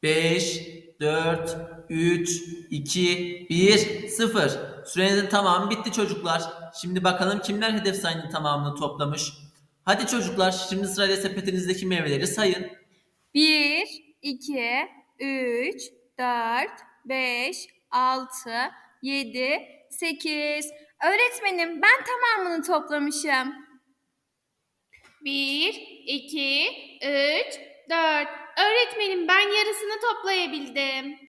5, 4, 3, 2, 1, 0. Sürenizin tamamı bitti çocuklar. Şimdi bakalım kimler hedef sayının tamamını toplamış. Hadi çocuklar, şimdi sırayla sepetinizdeki meyveleri sayın. 1, 2, 3, 4, 5, 6, 7, 8. Öğretmenim, ben tamamını toplamışım. 1, 2, 3, 4. Öğretmenim, ben yarısını toplayabildim.